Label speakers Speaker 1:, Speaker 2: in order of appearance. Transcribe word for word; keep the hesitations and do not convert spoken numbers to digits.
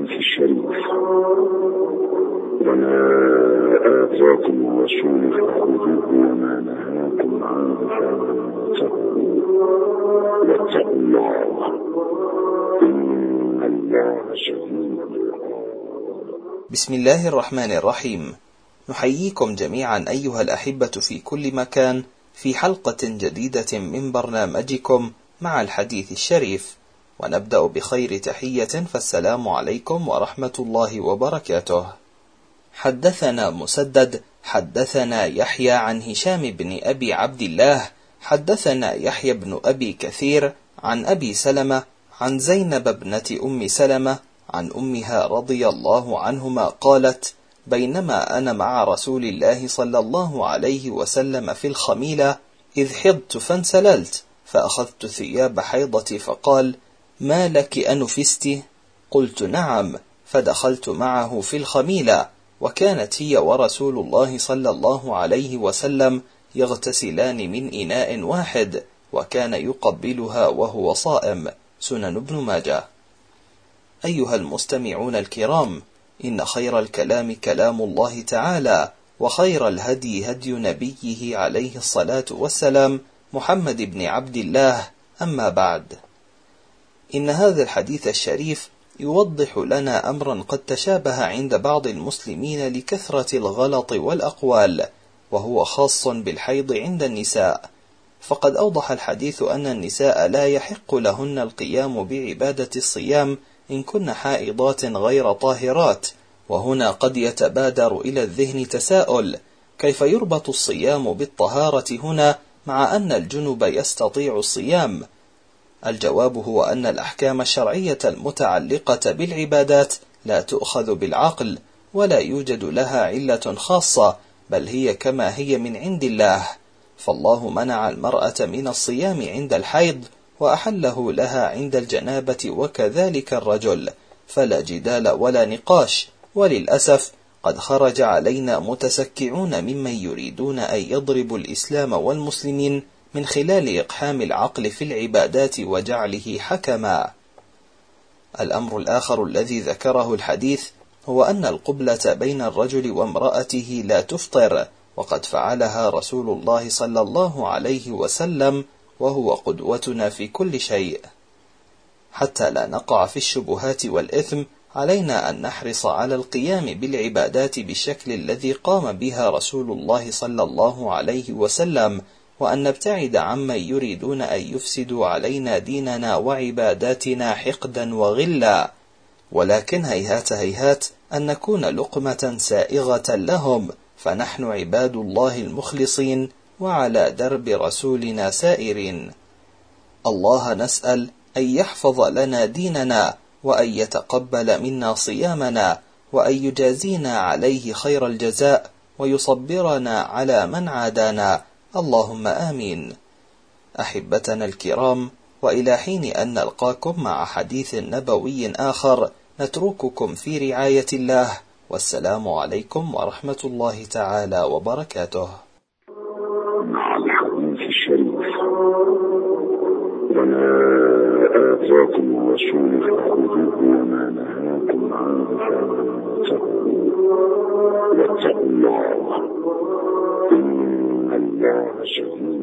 Speaker 1: الحديث الشريف: وما آتاكم الرسول فخذوه وما نهاكم عنه فانتهوا واتقوا الله إن الله شديد العقاب.
Speaker 2: بسم الله الرحمن الرحيم. نحييكم جميعا أيها الأحبة في كل مكان في حلقة جديدة من برنامجكم مع الحديث الشريف، ونبدأ بخير تحية، فالسلام عليكم ورحمة الله وبركاته. حدثنا مسدد حدثنا يحيى عن هشام بن أبي عبد الله حدثنا يحيى بن أبي كثير عن أبي سلمة عن زينب ابنة أم سلمة عن أمها رضي الله عنهما قالت: بينما أنا مع رسول الله صلى الله عليه وسلم في الخميلة إذ حضت فانسللت، فأخذت ثياب حيضتي فقال: ما لك أنفست؟ قلت: نعم. فدخلت معه في الخميلة، وكانت هي ورسول الله صلى الله عليه وسلم يغتسلان من إناء واحد، وكان يقبلها وهو صائم. سنن ابن ماجه. أيها المستمعون الكرام، إن خير الكلام كلام الله تعالى، وخير الهدي هدي نبيه عليه الصلاة والسلام محمد بن عبد الله. أما بعد، إن هذا الحديث الشريف يوضح لنا أمرا قد تشابه عند بعض المسلمين لكثرة الغلط والأقوال، وهو خاص بالحيض عند النساء. فقد أوضح الحديث أن النساء لا يحق لهن القيام بعبادة الصيام إن كن حائضات غير طاهرات. وهنا قد يتبادر إلى الذهن تساؤل: كيف يربط الصيام بالطهارة هنا مع أن الجنب يستطيع الصيام؟ الجواب هو أن الأحكام الشرعية المتعلقة بالعبادات لا تؤخذ بالعقل، ولا يوجد لها علة خاصة، بل هي كما هي من عند الله. فالله منع المرأة من الصيام عند الحيض، وأحله لها عند الجنابة، وكذلك الرجل، فلا جدال ولا نقاش. وللأسف قد خرج علينا متسكعون ممن يريدون أن يضربوا الإسلام والمسلمين من خلال إقحام العقل في العبادات وجعله حكما. الأمر الآخر الذي ذكره الحديث هو أن القبلة بين الرجل وامرأته لا تفطر، وقد فعلها رسول الله صلى الله عليه وسلم، وهو قدوتنا في كل شيء. حتى لا نقع في الشبهات والإثم، علينا أن نحرص على القيام بالعبادات بالشكل الذي قام بها رسول الله صلى الله عليه وسلم، وأن نبتعد عمن يريدون أن يفسدوا علينا ديننا وعباداتنا حقدا وغلا. ولكن هيهات هيهات أن نكون لقمة سائغة لهم، فنحن عباد الله المخلصين، وعلى درب رسولنا سائرين. الله نسأل أن يحفظ لنا ديننا، وأن يتقبل منا صيامنا، وأن يجازينا عليه خير الجزاء، ويصبرنا على من عادانا، اللهم آمين. أحبتنا الكرام، وإلى حين أن نلقاكم مع حديث نبوي آخر، نترككم في رعاية الله، والسلام عليكم ورحمة الله تعالى وبركاته.
Speaker 1: مع الحديث الشريف: وما آتاكم الرسول فخذوه وما نهاكم عنه فانتهوا واتقوا الله إن الله شديد